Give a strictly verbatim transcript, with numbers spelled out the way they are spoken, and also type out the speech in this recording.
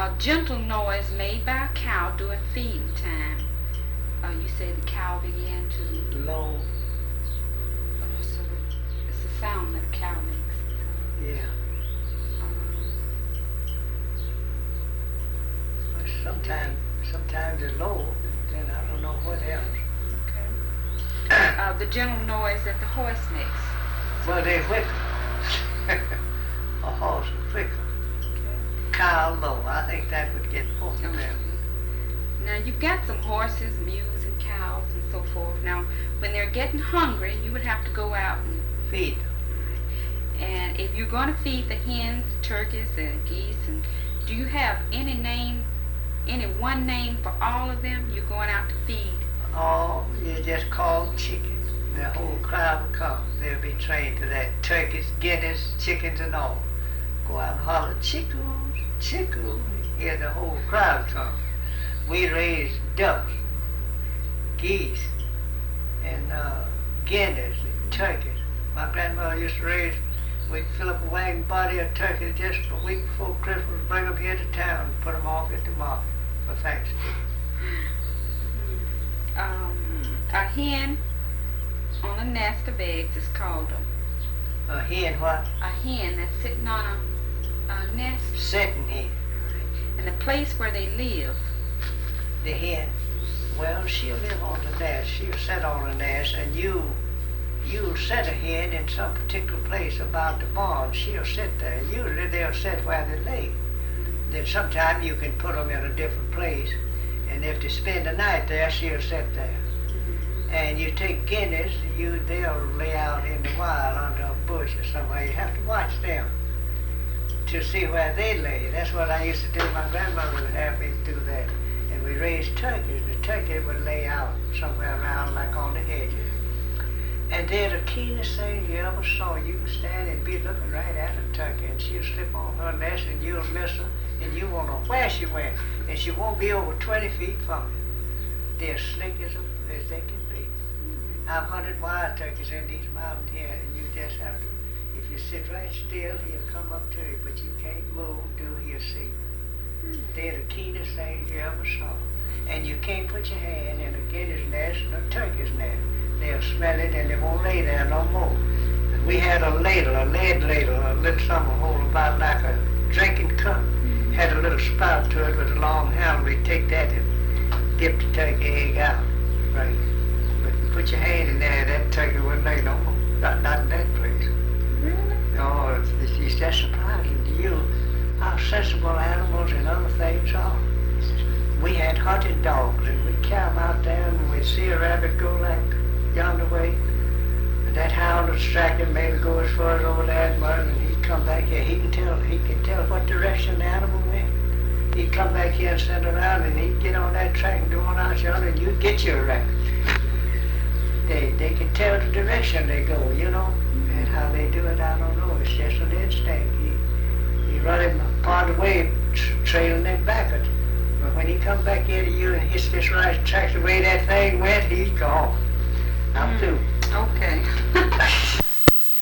A gentle noise made by a cow during feeding time. Uh, you say the cow began to low. Uh, so it's the sound that a cow makes. Yeah. Um, But sometimes, sometimes it's low, and then I don't know what else. okay. Uh, the gentle noise that the horse makes. Well, they whicker. A horse will whicker. Okay. Cow low. I think that would get both of Okay. them. Now you've got some horses, mules, and cows, and so forth. Now, when they're getting hungry, you would have to go out and Feed them. And if you're going to feed the hens, turkeys, and geese, and do you have any name, any one name for all of them? You're going out to feed. Oh, you just call them chicken. The whole crowd will come. They'll be trained to that. Turkeys, guineas, chickens, and all. Go out and holler, chickens, chickens. Hear the whole crowd come. We raise ducks, geese, and uh, guineas, and turkeys. My grandmother used to raise, we'd fill up a wagon body of turkeys just a week before Christmas, bring them here to town and put them off at the market for Thanksgiving. Um, a hen on a nest of eggs is called a, A hen what? a hen that's sitting on a, a nest. Sitting hen. Right. And the place where they live. The hen, well, she'll live on the nest. She'll sit on the nest, and you, you'll set a hen in some particular place about the barn. She'll sit there. Usually they'll sit where they lay. Then sometime you can put them in a different place, and if they spend the night there, she'll sit there. And you take guineas, you they'll lay out in the wild under a bush or somewhere. You have to watch them to see where they lay. That's what I used to do. My grandmother would have me do that. And we raised turkeys. The turkey would lay out somewhere around like on the hedges. And they're the keenest things you ever saw. You can stand and be looking right at a turkey, and she'll slip on her nest, and you'll miss her, and you won't know where she went, and she won't be over twenty feet from you. They're slick as, a, as they can be. I've hunted wild turkeys in these mountains here, and you just have to, if you sit right still, he'll come up to you, but you can't move till he'll see you. They're the keenest things you ever saw. And you can't put your hand in a guinea's nest or a turkey's nest. They'll smell it and they won't lay there no more. We had a ladle, a lead ladle, a little something hole about like a drinking cup. Had a little spout to it with a long handle. We'd take that and dip the turkey egg out. Right. But you put your hand in there, that turkey wouldn't lay no more. Not, not in that place. Really? No, it's, it's, it's just surprising to you how sensible animals and other things are. We had hunted dogs, and we'd carry them out there, and we'd see a rabbit go like yonder way, and that hound would strike him, maybe go as far as over there, and he'd come back here. He can tell, he can tell what direction the animal went. He'd come back here and send around, and he'd get on that track and go on out yonder, and you'd get your rabbit. They, they can tell the direction they go, you know, and how they do it, I don't know. It's just an instinct. He, he run him part of the way, tra- trailing him backwards. But when he comes back here to you and hits this right track the way that thing went, he's gone. I'm through. Okay.